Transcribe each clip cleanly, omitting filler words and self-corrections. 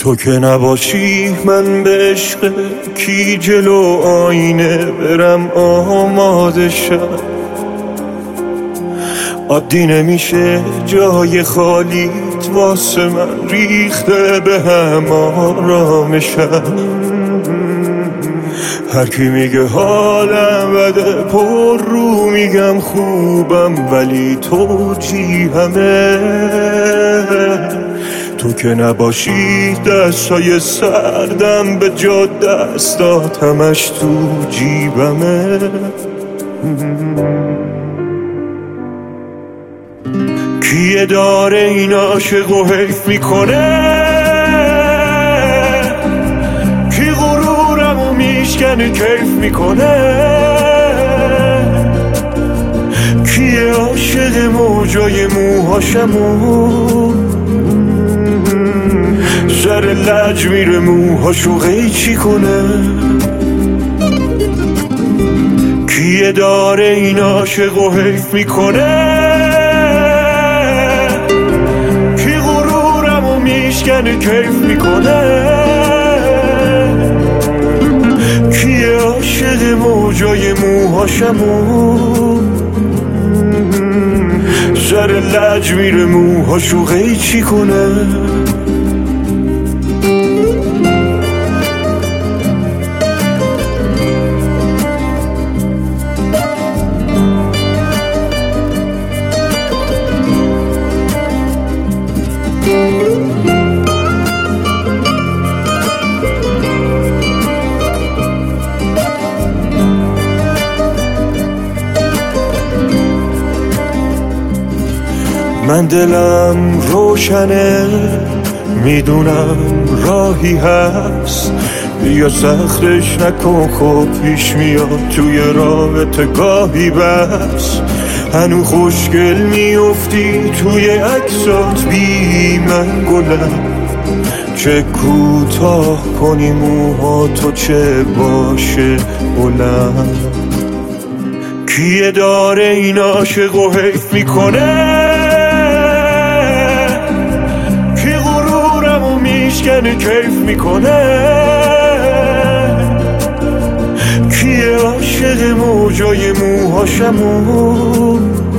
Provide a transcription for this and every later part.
تو که نباشی من به عشق کی جلو آینه برم آماده شم. عادی نمیشه جای خالیت واسه من ریخته به هم آرامشم. هر کی میگه حالم بده پر رو میگم خوبم، ولی تو جیهمه. تو که نباشی دستای سردم به جا دستات همش تو جیبمه. کیه داره این عاشقو حیف میکنه؟ کی غرورمو میشکنه کیف میکنه؟ کیه عاشق موجای موهاشمو سر لج میره موهاشو قیچی کنه؟ کیه داره این عاشقو حیف میکنه؟ کی غرورمو میشکنه کیف میکنه؟ کیه عاشق موجای موهاشمو سر لج میره موهاشو قیچی کنه؟ من دلم روشنه میدونم راهی هست، بیا سختش نکن خب پیش میاد توی رابطه گاهی بس. هنو خوشگل میافتی توی عکسات بی من گلم، چه کوتاه کنی موها تو چه باشه بلند. کیه داره این عاشقو حیف میکنه؟ کی غرورمو میشکنه کیف میکنه؟ کیه عاشق موجای موهاشمو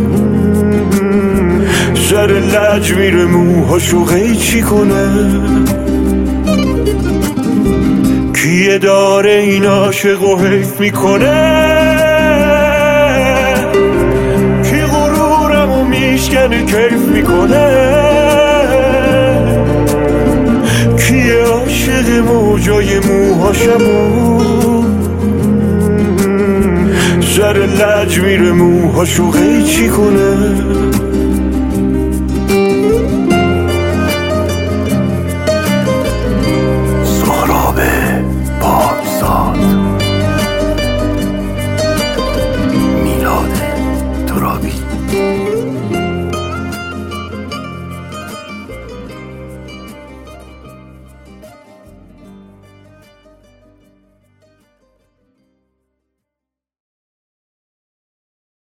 سر لج میره موهاشو قیچی کنه؟ کیه داره این عاشقو حیف میکنه؟ کی غرورمو میشکنه کیف میکنه؟ کیه عاشق موجای موهاشمو سر لج میره موهاشو قیچی کنه؟